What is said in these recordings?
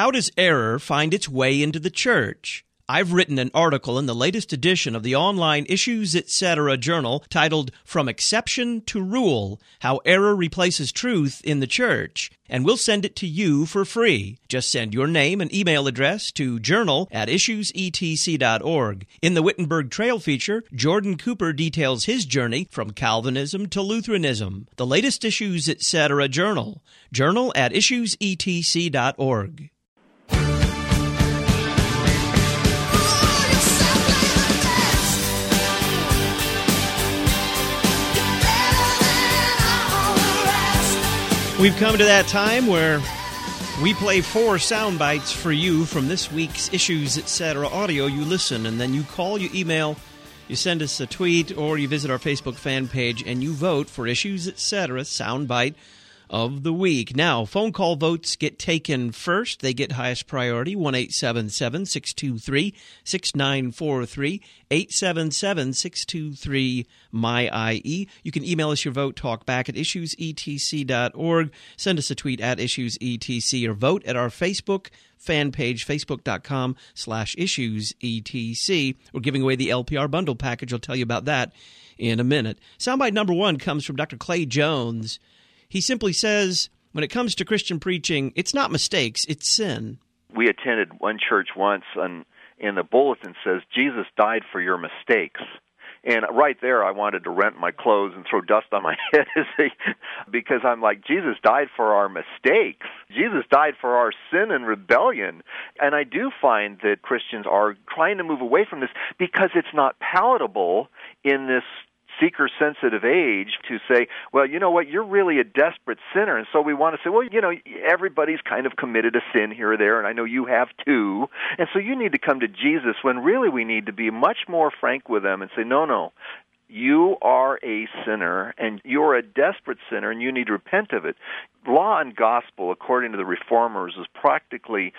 How does error find its way into the church? I've written an article in the latest edition of the online Issues Etc. journal titled From Exception to Rule, How Error Replaces Truth in the Church, and we'll send it to you for free. Just send your name and email address to journal@issuesetc.org. In the Wittenberg Trail feature, Jordan Cooper details his journey from Calvinism to Lutheranism. The latest Issues Etc. journal, journal@issuesetc.org. We've come to that time where we play 4 sound bites for you from this week's Issues Etc. audio. You listen, and then you call, you email, you send us a tweet, or you visit our Facebook fan page, and you vote for Issues Etc. sound bite of the week. Now, phone call votes get taken first. They get highest priority, 1-877-623-6943, 877-623-MY-IE. You can email us your vote, talk back at issuesetc.org. Send us a tweet at issuesetc, or vote at our Facebook fan page, facebook.com/issuesetc. We're giving away the LPR bundle package. I'll tell you about that in a minute. Soundbite number 1 comes from Dr. Clay Jones. He simply says, when it comes to Christian preaching, it's not mistakes, it's sin. We attended one church once, and in the bulletin says, Jesus died for your mistakes. And right there, I wanted to rent my clothes and throw dust on my head because I'm like, Jesus died for our mistakes. Jesus died for our sin and rebellion. And I do find that Christians are trying to move away from this because it's not palatable in this seeker-sensitive age to say, well, you know what, you're really a desperate sinner. And so we want to say, well, you know, everybody's kind of committed a sin here or there, and I know you have too. And so you need to come to Jesus, when really we need to be much more frank with them and say, no, you are a sinner, and you're a desperate sinner, and you need to repent of it. Law and gospel, according to the Reformers, is practically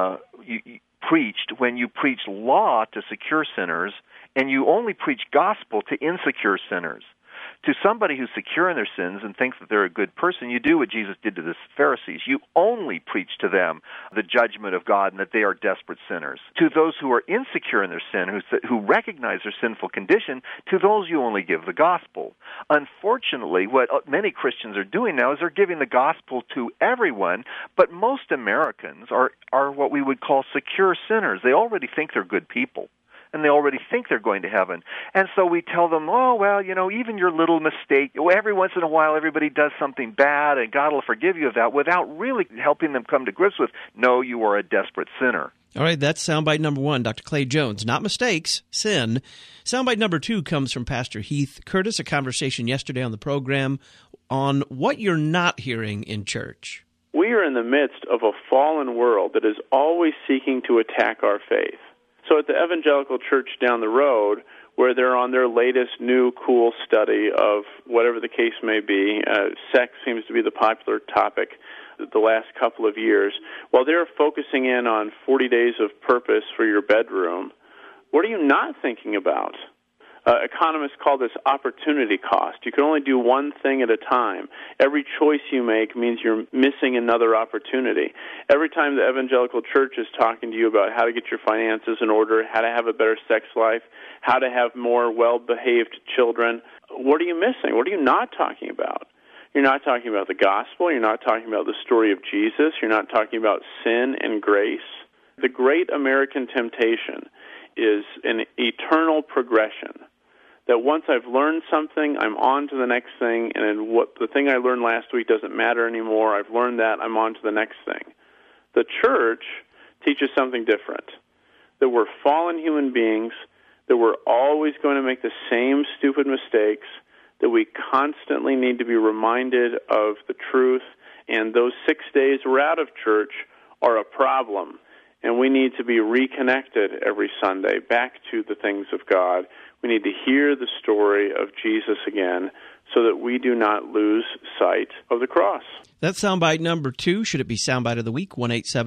preached when you preach law to secure sinners, and you only preach gospel to insecure sinners. To somebody who's secure in their sins and thinks that they're a good person, you do what Jesus did to the Pharisees. You only preach to them the judgment of God and that they are desperate sinners. To those who are insecure in their sin, who recognize their sinful condition, to those you only give the gospel. Unfortunately, what many Christians are doing now is they're giving the gospel to everyone, but most Americans are what we would call secure sinners. They already think they're good people, and they already think they're going to heaven. And so we tell them, oh, well, you know, even your little mistake, every once in a while everybody does something bad, and God will forgive you of that, without really helping them come to grips with, no, you are a desperate sinner. All right, that's soundbite number 1, Dr. Clay Jones. Not mistakes, sin. Soundbite number 2 comes from Pastor Heath Curtis, a conversation yesterday on the program on what you're not hearing in church. We are in the midst of a fallen world that is always seeking to attack our faith. So at the evangelical church down the road, where they're on their latest new cool study of whatever the case may be, sex seems to be the popular topic the last couple of years, while they're focusing in on 40 days of purpose for your bedroom, what are you not thinking about? Economists call this opportunity cost. You can only do one thing at a time. Every choice you make means you're missing another opportunity. Every time the evangelical church is talking to you about how to get your finances in order, how to have a better sex life, how to have more well-behaved children, what are you missing? What are you not talking about? You're not talking about the gospel. You're not talking about the story of Jesus. You're not talking about sin and grace. The great American temptation is an eternal progression. That once I've learned something, I'm on to the next thing, and what the thing I learned last week doesn't matter anymore. I've learned that, I'm on to the next thing. The church teaches something different, that we're fallen human beings, that we're always going to make the same stupid mistakes, that we constantly need to be reminded of the truth, and those 6 days we're out of church are a problem, and we need to be reconnected every Sunday back to the things of God. We need to hear the story of Jesus again so that we do not lose sight of the cross. That's soundbite number 2. Should it be soundbite of the week?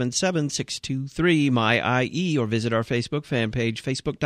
1-877-623-MY-IE, or visit our Facebook fan page,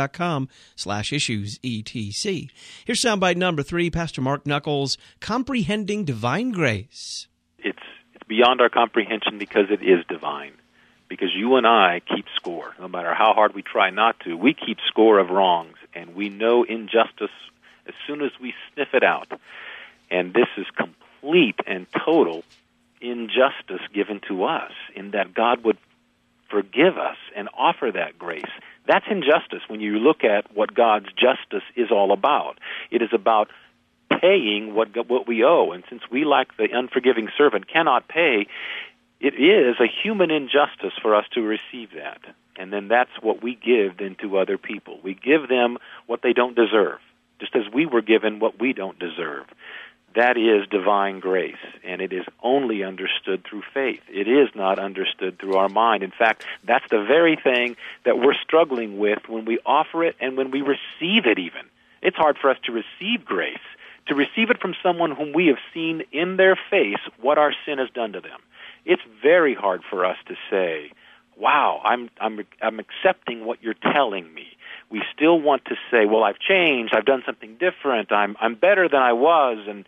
facebook.com/issuesetc. Here's soundbite number 3, Pastor Mark Knuckles, Comprehending Divine Grace. It's beyond our comprehension because it is divine. because you and I keep score. No matter how hard we try not to, we keep score of wrongs, and we know injustice as soon as we sniff it out. And this is complete and total injustice given to us, in that God would forgive us and offer that grace. That's injustice when you look at what God's justice is all about. It is about paying what we owe. And since we, like the unforgiving servant, cannot pay, it is a human injustice for us to receive that. And then that's what we give then to other people. We give them what they don't deserve, just as we were given what we don't deserve. That is divine grace, and it is only understood through faith. It is not understood through our mind. In fact, that's the very thing that we're struggling with when we offer it and when we receive it even. It's hard for us to receive grace, to receive it from someone whom we have seen in their face what our sin has done to them. It's very hard for us to say, wow, I'm accepting what you're telling me. We still want to say, well, I've changed, I've done something different, I'm better than I was, and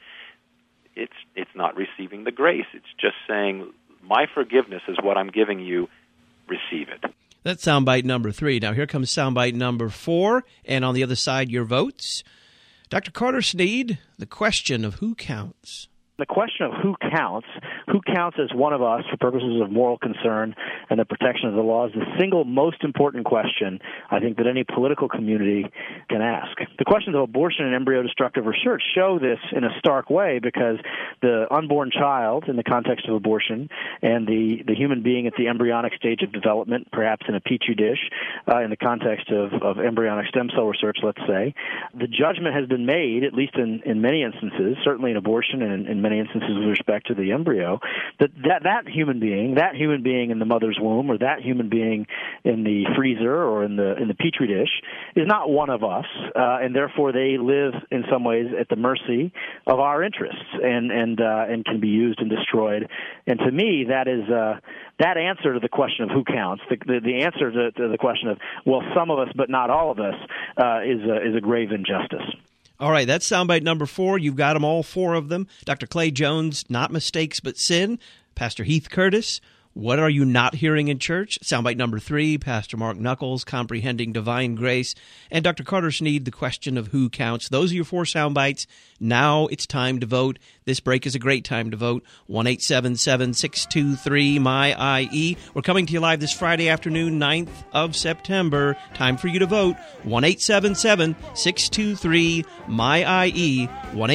it's not receiving the grace. It's just saying, my forgiveness is what I'm giving you, receive it. That's soundbite number 3. Now here comes soundbite number 4, and on the other side, your votes. Dr. Carter Snead, the question of who counts. The question of who counts as one of us for purposes of moral concern and the protection of the law is the single most important question, I think, that any political community can ask. The questions of abortion and embryo-destructive research show this in a stark way, because the unborn child, in the context of abortion, and the human being at the embryonic stage of development, perhaps in a petri dish, in the context of embryonic stem cell research, let's say, the judgment has been made, at least in many instances, certainly in abortion and in many instances with respect to the embryo, that human being in the mother's womb, or that human being in the freezer or in the petri dish, is not one of us, and therefore they live in some ways at the mercy of our interests and can be used and destroyed. And to me, that is that answer to the question of who counts, the answer to the question of, well, some of us but not all of us, is a grave injustice. All right, that's soundbite number 4. You've got them, all 4 of them. Dr. Clay Jones, Not Mistakes But Sin. Pastor Heath Curtis, What Are You Not Hearing in Church? Soundbite number 3, Pastor Mark Knuckles, Comprehending Divine Grace. And Dr. Carter Snead, The Question of Who Counts. Those are your 4 soundbites. Now it's time to vote. This break is a great time to vote. 1-877-623-MY-IE. We're coming to you live this Friday afternoon, 9th of September. Time for you to vote. 1-877-623-MY-IE.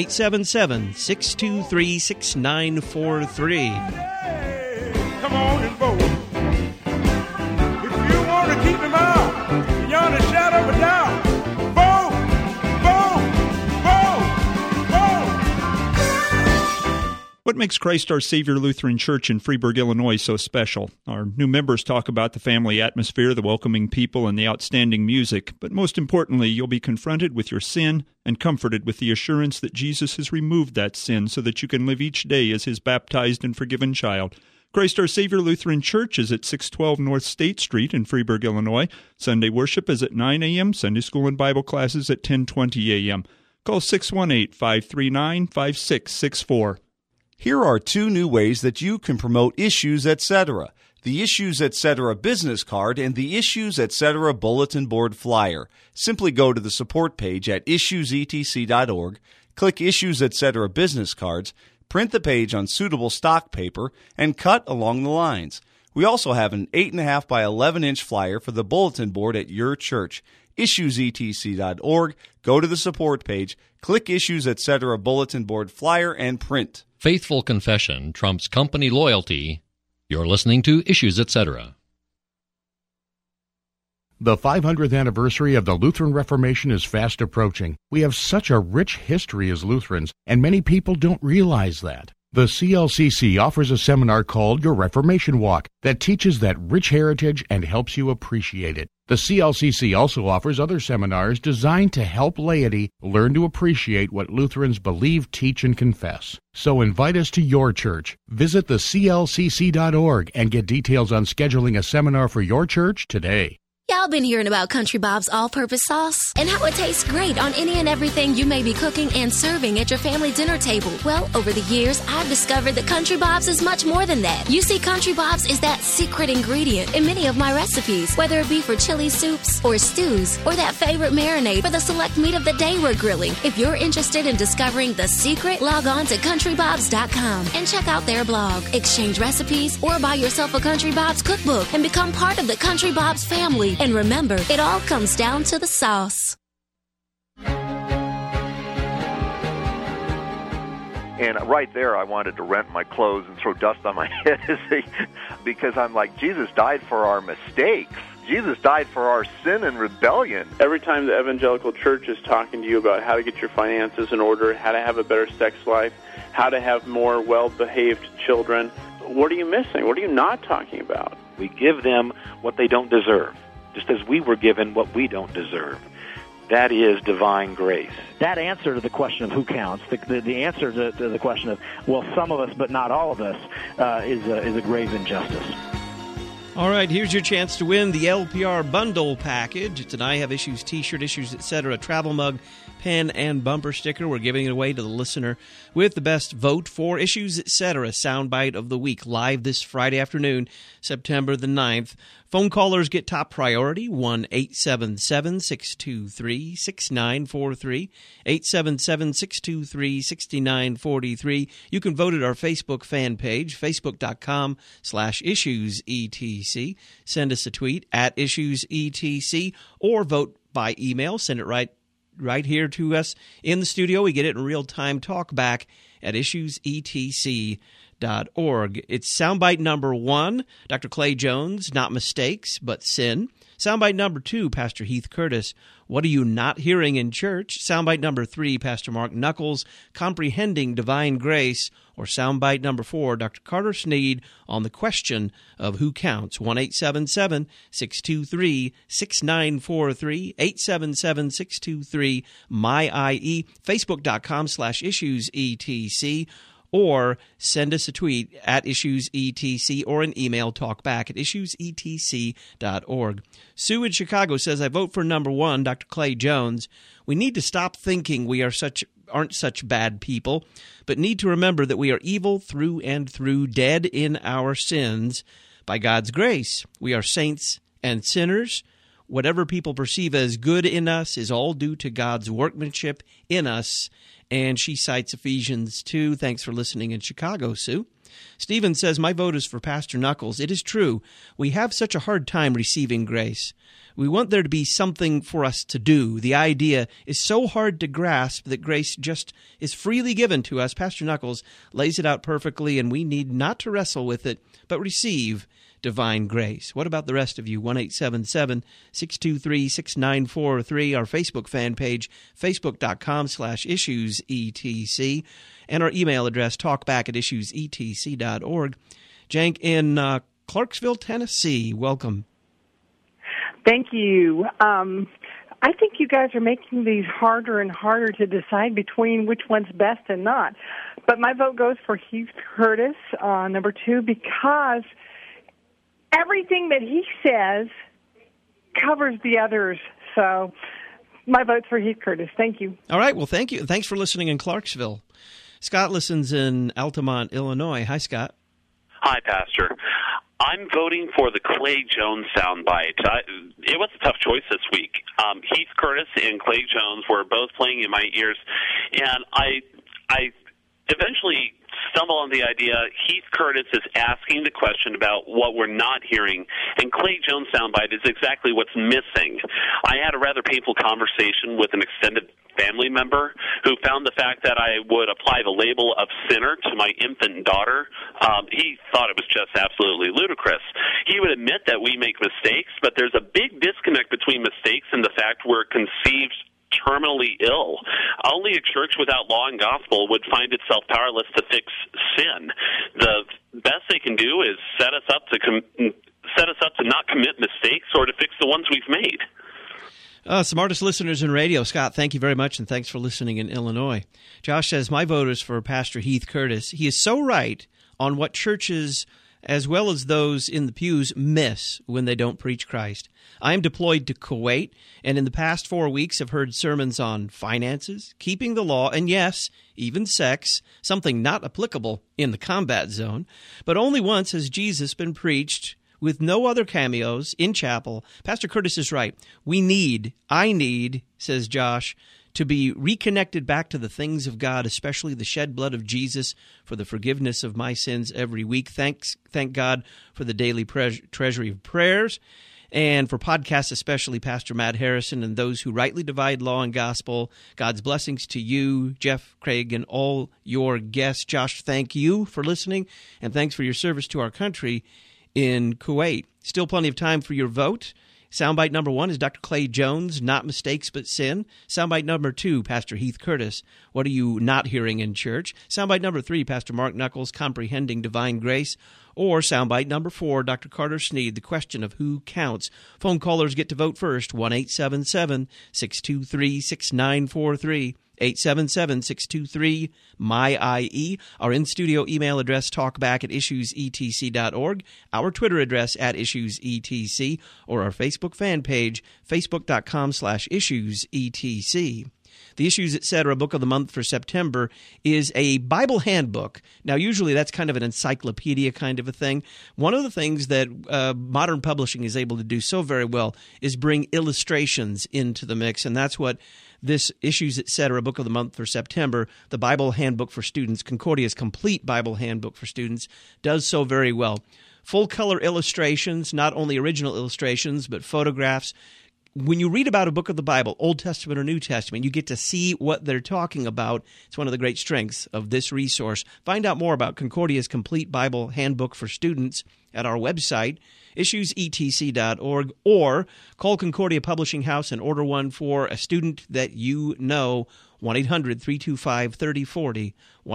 1-877-623-6943. Come on and vote. If you want to keep him out beyond a shadow of a doubt, vote, vote, vote, vote. What makes Christ Our Savior Lutheran Church in Freeburg, Illinois so special? Our new members talk about the family atmosphere, the welcoming people, and the outstanding music. But most importantly, you'll be confronted with your sin and comforted with the assurance that Jesus has removed that sin so that you can live each day as His baptized and forgiven child. Christ Our Savior Lutheran Church is at 612 North State Street in Freeburg, Illinois. Sunday worship is at 9 a.m., Sunday school and Bible classes at 10:20 a.m. Call 618-539-5664. Here are 2 new ways that you can promote Issues Etc. The Issues Etc. business card and the Issues Etc. bulletin board flyer. Simply go to the support page at issuesetc.org, click Issues Etc. business cards, print the page on suitable stock paper, and cut along the lines. We also have an 8.5 by 11-inch flyer for the bulletin board at your church. issuesetc.org, go to the support page, click Issues Etc. bulletin board flyer, and print. Faithful confession trumps company loyalty. You're listening to Issues Etc. The 500th anniversary of the Lutheran Reformation is fast approaching. We have such a rich history as Lutherans, and many people don't realize that. The CLCC offers a seminar called Your Reformation Walk that teaches that rich heritage and helps you appreciate it. The CLCC also offers other seminars designed to help laity learn to appreciate what Lutherans believe, teach, and confess. So invite us to your church. Visit theclcc.org and get details on scheduling a seminar for your church today. Y'all been hearing about Country Bob's all-purpose sauce and how it tastes great on any and everything you may be cooking and serving at your family dinner table. Well, over the years, I've discovered that Country Bob's is much more than that. You see, Country Bob's is that secret ingredient in many of my recipes, whether it be for chili soups or stews or that favorite marinade for the select meat of the day we're grilling. If you're interested in discovering the secret, log on to CountryBobs.com and check out their blog. Exchange recipes or buy yourself a Country Bob's cookbook and become part of the Country Bob's family. And remember, it all comes down to the sauce. And right there, I wanted to rent my clothes and throw dust on my head because I'm like, Jesus died for our mistakes. Jesus died for our sin and rebellion. Every time the evangelical church is talking to you about how to get your finances in order, how to have a better sex life, how to have more well-behaved children, what are you missing? What are you not talking about? We give them what they don't deserve, just as we were given what we don't deserve. That is divine grace. That answer to the question of who counts, the answer to the question of, well, some of us but not all of us, is a grave injustice. All right, here's your chance to win the LPR bundle package. It's an I Have Issues t-shirt, Issues, etc., travel mug, pen, and bumper sticker. We're giving it away to the listener with the best vote for Issues, etc. soundbite of the week, live this Friday afternoon, September the 9th. Phone callers get top priority, 1-877-623-6943, 877-623-6943. You can vote at our Facebook fan page, facebook.com/issuesetc. Send us a tweet at issuesetc, or vote by email. Send it right here to us in the studio. We get it in real time. Talk back at issuesetc.org. It's soundbite number 1, Dr. Clay Jones, not mistakes, but sin. Soundbite number 2, Pastor Heath Curtis, what are you not hearing in church? Soundbite number 3, Pastor Mark Knuckles, comprehending divine grace. Or soundbite number 4, Dr. Carter Sneed, on the question of who counts. 1-877-623-6943, 877-623-MY-IE, facebook.com/issuesetc, or send us a tweet at issuesetc or an email, talkback at issuesetc.org. Sue in Chicago says, I vote for number 1, Dr. Clay Jones. We need to stop thinking we aren't such bad people, but need to remember that we are evil through and through, dead in our sins. By God's grace, we are saints and sinners. Whatever people perceive as good in us is all due to God's workmanship in us. And she cites Ephesians 2. Thanks for listening in Chicago, Sue. Stephen says, my vote is for Pastor Knuckles. It is true. We have such a hard time receiving grace. We want there to be something for us to do. The idea is so hard to grasp that grace just is freely given to us. Pastor Knuckles lays it out perfectly, and we need not to wrestle with it, but receive divine grace. What about the rest of you? 1-877-623-6943, our Facebook fan page, facebook.com/issuesetc, and our email address, talkback at issuesetc.org. Jank in Clarksville, Tennessee, welcome. Thank you. I think you guys are making these harder and harder to decide between which one's best and not. But my vote goes for Heath Curtis, number 2, because everything that he says covers the others. So my vote's for Heath Curtis. Thank you. All right. Well, thank you. Thanks for listening in Clarksville. Scott listens in Altamont, Illinois. Hi, Scott. Hi, Pastor. I'm voting for the Clay Jones soundbite. It was a tough choice this week. Heath Curtis and Clay Jones were both playing in my ears, and I eventually stumble on the idea Heath Curtis is asking the question about what we're not hearing, and Clay Jones' soundbite is exactly what's missing. I had a rather painful conversation with an extended family member who found the fact that I would apply the label of sinner to my infant daughter. He thought it was just absolutely ludicrous. He would admit that we make mistakes, but there's a big disconnect between mistakes and the fact we're conceived terminally ill. Only a church without law and gospel would find itself powerless to fix sin. The best they can do is set us up to not commit mistakes or to fix the ones we've made. Smartest listeners in radio. Scott, thank you very much, and thanks for listening in Illinois. Josh says, my vote is for Pastor Heath Curtis. He is so right on what churches as well as those in the pews, miss when they don't preach Christ. I am deployed to Kuwait, and in the past 4 weeks have heard sermons on finances, keeping the law, and yes, even sex, something not applicable in the combat zone. But only once has Jesus been preached with no other cameos in chapel. Pastor Curtis is right. I need, says Josh, to be reconnected back to the things of God, especially the shed blood of Jesus for the forgiveness of my sins every week. Thank God for the daily treasury of prayers, and for podcasts, especially Pastor Matt Harrison and those who rightly divide law and gospel. God's blessings to you, Jeff, Craig, and all your guests. Josh, thank you for listening, and thanks for your service to our country in Kuwait. Still plenty of time for your vote. Soundbite number 1 is Dr. Clay Jones, Not Mistakes But Sin. Soundbite number 2, Pastor Heath Curtis, What Are You Not Hearing in Church? Soundbite number 3, Pastor Mark Knuckles, Comprehending Divine Grace. Or soundbite number 4, Dr. Carter Sneed, The Question of Who Counts. Phone callers get to vote first, 1-877-623-6943. 877-623-MY-IE. Our in-studio email address, talkback@issuesetc.org. Our Twitter address, @issuesetc. Or our Facebook fan page, facebook.com/issuesetc. The Issues Etc. Book of the Month for September is a Bible handbook. Now, usually that's kind of an encyclopedia kind of a thing. One of the things that modern publishing is able to do so very well is bring illustrations into the mix, and that's what this Issues Etc. Book of the Month for September, the Bible Handbook for Students, Concordia's complete Bible Handbook for Students, does so very well. Full-color illustrations, not only original illustrations, but photographs. When you read about a book of the Bible, Old Testament or New Testament, you get to see what they're talking about. It's one of the great strengths of this resource. Find out more about Concordia's complete Bible Handbook for Students at our website, issuesetc.org, or call Concordia Publishing House and order one for a student that you know, 1-800-325-3040,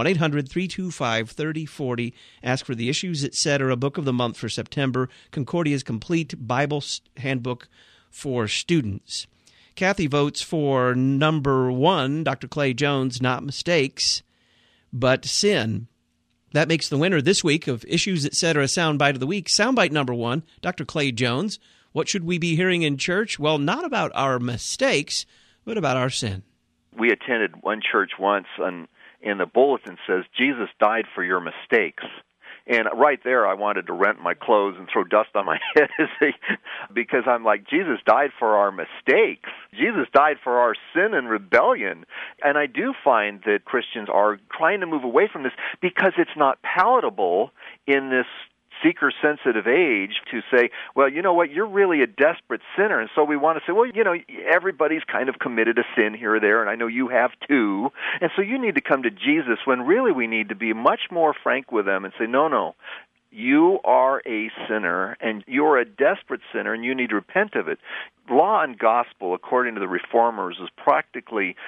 1-800-325-3040. Ask for the Issues Etc. Book of the Month for September, Concordia's complete Bible Handbook for Students. Kathy votes for number 1, Dr. Clay Jones, Not Mistakes, But Sin. That makes the winner this week of Issues Etc. Soundbite of the Week. Soundbite number 1, Dr. Clay Jones. What should we be hearing in church? Well, not about our mistakes, but about our sin. We attended one church once, and in the bulletin says, Jesus died for your mistakes. And right there, I wanted to rent my clothes and throw dust on my head because I'm like, Jesus died for our mistakes. Jesus died for our sin and rebellion. And I do find that Christians are trying to move away from this because it's not palatable in this seeker-sensitive age to say, well, you know what, you're really a desperate sinner. And so we want to say, well, you know, everybody's kind of committed a sin here or there, and I know you have too. And so you need to come to Jesus, when really we need to be much more frank with them and say, no, you are a sinner, and you're a desperate sinner, and you need to repent of it. Law and gospel, according to the Reformers, is practically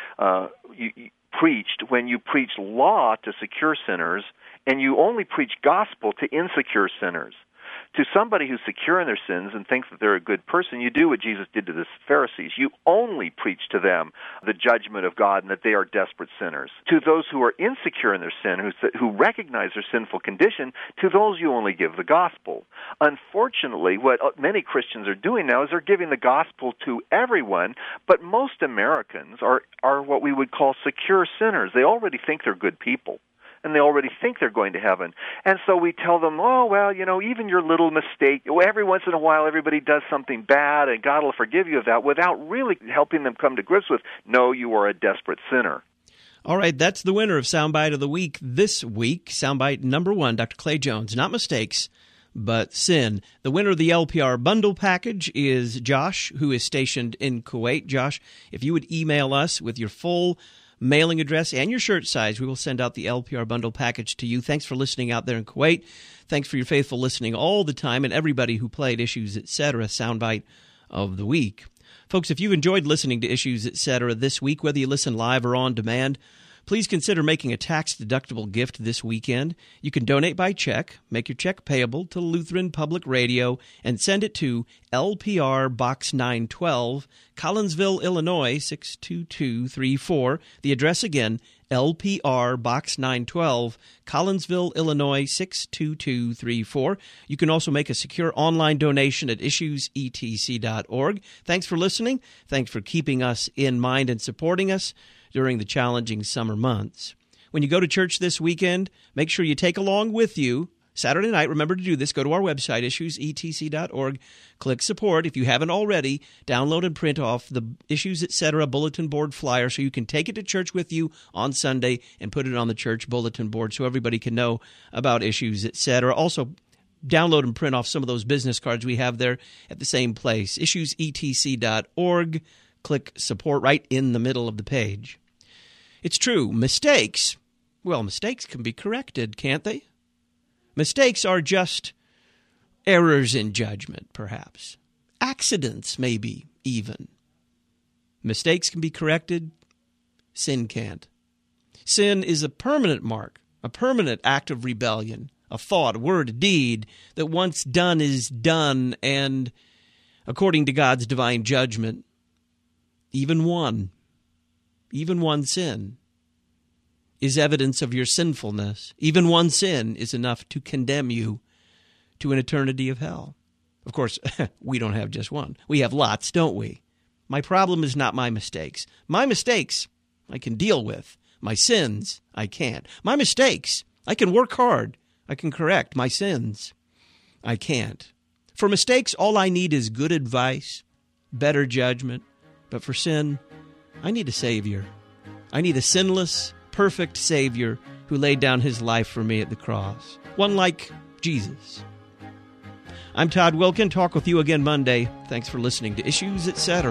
preached when you preach law to secure sinners, and you only preach gospel to insecure sinners. To somebody who's secure in their sins and thinks that they're a good person, you do what Jesus did to the Pharisees. You only preach to them the judgment of God and that they are desperate sinners. To those who are insecure in their sin, who recognize their sinful condition, to those you only give the gospel. Unfortunately, what many Christians are doing now is they're giving the gospel to everyone, but most Americans are what we would call secure sinners. They already think they're good people, and they already think they're going to heaven. And so we tell them, oh, well, you know, even your little mistake, every once in a while everybody does something bad, and God will forgive you of that, without really helping them come to grips with, no, you are a desperate sinner. All right, that's the winner of Soundbite of the Week this week. Soundbite number 1, Dr. Clay Jones, Not Mistakes, But Sin. The winner of the LPR bundle package is Josh, who is stationed in Kuwait. Josh, if you would email us with your full mailing address and your shirt size, we will send out the LPR bundle package to you. Thanks for listening out there in Kuwait. Thanks for your faithful listening all the time, and everybody who played Issues Etc. Soundbite of the Week. Folks, if you enjoyed listening to Issues Etc. this week, whether you listen live or on demand, please consider making a tax-deductible gift this weekend. You can donate by check, make your check payable to Lutheran Public Radio, and send it to LPR Box 912, Collinsville, Illinois, 62234. The address again, LPR, Box 912, Collinsville, Illinois 62234. You can also make a secure online donation at issuesetc.org. Thanks for listening. Thanks for keeping us in mind and supporting us during the challenging summer months. When you go to church this weekend, make sure you take along with you Saturday night. Remember to do this. Go to our website, issuesetc.org. Click support. If you haven't already, download and print off the Issues Etc. bulletin board flyer so you can take it to church with you on Sunday and put it on the church bulletin board so everybody can know about Issues Etc. Also, download and print off some of those business cards we have there at the same place, issuesetc.org. Click support right in the middle of the page. It's true, mistakes can be corrected, can't they? Mistakes are just errors in judgment, perhaps. Accidents, maybe, even. Mistakes can be corrected. Sin can't. Sin is a permanent mark, a permanent act of rebellion, a thought, a word, a deed that once done is done, and according to God's divine judgment, even one sin is evidence of your sinfulness. Even one sin is enough to condemn you to an eternity of hell. Of course, we don't have just one. We have lots, don't we? My problem is not my mistakes. My mistakes I can deal with. My sins I can't. My mistakes I can work hard. I can correct. My sins I can't. For mistakes, all I need is good advice, better judgment. But for sin, I need a Savior. I need a sinless, perfect Savior who laid down his life for me at the cross. One like Jesus. I'm Todd Wilkin. Talk with you again Monday. Thanks for listening to Issues Etc.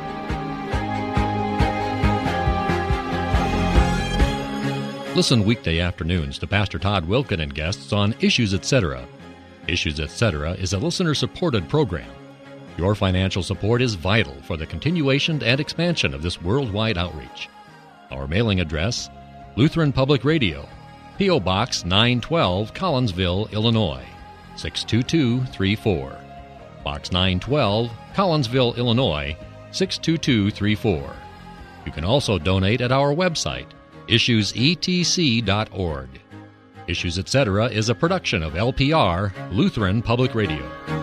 Listen weekday afternoons to Pastor Todd Wilkin and guests on Issues Etc. Issues Etc. is a listener-supported program. Your financial support is vital for the continuation and expansion of this worldwide outreach. Our mailing address, Lutheran Public Radio, P.O. Box 912, Collinsville, Illinois, 62234. Box 912, Collinsville, Illinois, 62234. You can also donate at our website, issuesetc.org. Issues Etc. is a production of LPR, Lutheran Public Radio.